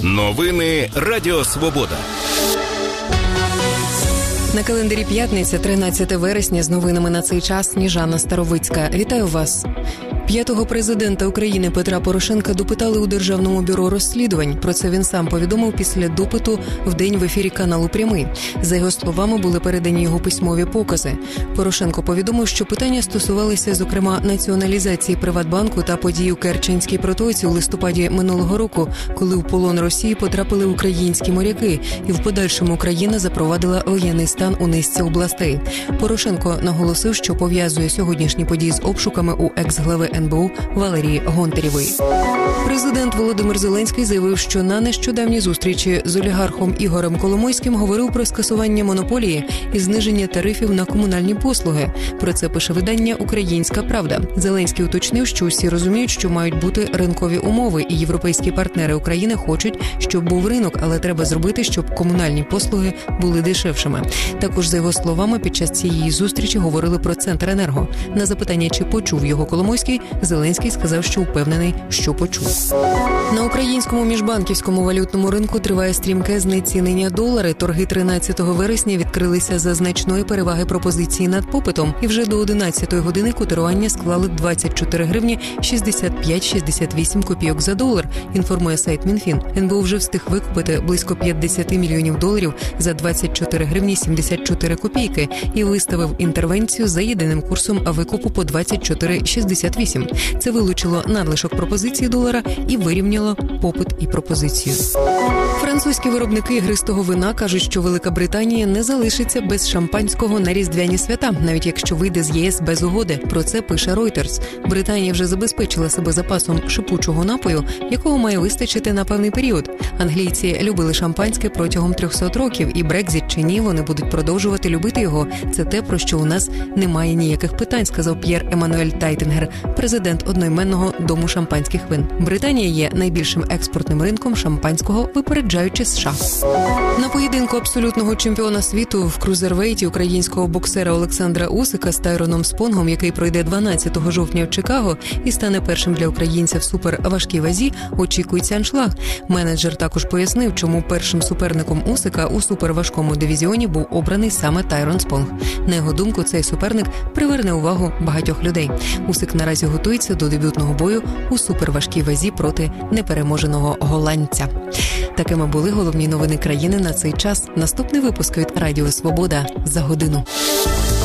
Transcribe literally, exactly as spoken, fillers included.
Новини Радіо Свобода. На календарі п'ятниця, тринадцяте вересня, з новинами на цей час Сніжана Старовицька. Вітаю вас. П'ятого президента України Петра Порошенка допитали у Державному бюро розслідувань. Про це він сам повідомив після допиту в день в ефірі каналу «Прямий». За його словами, були передані його письмові покази. Порошенко повідомив, що питання стосувалися, зокрема, націоналізації Приватбанку та подій у Керченській протоці у листопаді минулого року, коли в полон Росії потрапили українські моряки, і в подальшому Україна запровадила воєнний стан у низці областей. Порошенко наголосив, що пов'язує сьогоднішні події з обшуками у екс-глави ен бе у Валерії Гонтарєвої. Президент Володимир Зеленський заявив, що на нещодавній зустрічі з олігархом Ігорем Коломойським говорив про скасування монополії і зниження тарифів на комунальні послуги. Про це пише видання «Українська правда». Зеленський уточнив, що усі розуміють, що мають бути ринкові умови, і європейські партнери України хочуть, щоб був ринок, але треба зробити, щоб комунальні послуги були дешевшими. Також, за його словами, під час цієї зустрічі говорили про Центренерго. На запитання, чи почув його Коломойський, Зеленський сказав, що впевнений, що почув. На українському міжбанківському валютному ринку триває стрімке знецінення долара. Торги тринадцятого вересня відкрилися за значної переваги пропозиції над попитом, і вже до одинадцятої години котирування склали двадцять чотири гривні шістдесят п'ять - шістдесят вісім копійок за долар, інформує сайт Мінфін. ен бе у вже встиг викупити близько п'ятдесят мільйонів доларів за двадцять чотири гривні сімдесят чотири копійки і виставив інтервенцію за єдиним курсом викупу по двадцять чотири шістдесят вісім. Це вилучило надлишок пропозиції долара і вирівняло попит і пропозицію. Французькі виробники ігристого вина кажуть, що Велика Британія не залишиться без шампанського на різдвяні свята, навіть якщо вийде з ЄС без угоди. Про це пише Reuters. Британія вже забезпечила себе запасом шипучого напою, якого має вистачити на певний період. Англійці любили шампанське протягом трьохсот років, і Брекзит чи ні, вони будуть продовжувати любити його. Це те, про що у нас немає ніяких питань, сказав П'єр Еммануель Тайтінгер, президент одноіменного дому шампанських вин. Британія є найбільшим експортним ринком шампанського, випереджаючи США. На поєдинку абсолютного чемпіона світу в крузервейті українського боксера Олександра Усика з Тайроном Спонгом, який пройде дванадцятого жовтня в Чикаго і стане першим для українця в суперважкій вазі, очікується аншлаг. Менеджер також пояснив, чому першим суперником Усика у суперважкому дивізіоні був обраний саме Тайрон Спонг. На його думку, цей суперник приверне увагу багатьох людей. Усик наразі готується до дебютного бою у суперважкій вазі проти непереможеного голландця. Такими були головні новини країни на цей час. Наступний випуск від Радіо Свобода за годину.